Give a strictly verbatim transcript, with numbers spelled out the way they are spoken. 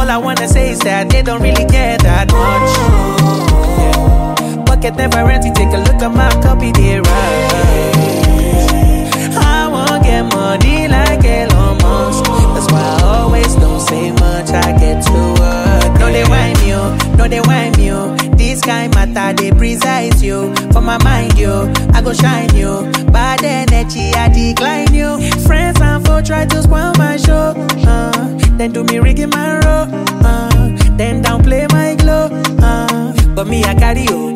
All I wanna say is that they don't really care that much. Yeah. Pocket never empty, take a look at my copy, they right. I won't get money like Elon Musk. That's why I always don't say much, I get to work. No, they whine you, no, they whine you. This kind matter, they precise you. For my mind, you, I go shine you. Bad energy, I decline you. Friends and foe try to spoil my show. Uh, then do me rigging my row. Uh, then downplay my glow. Uh, but me, I carry you.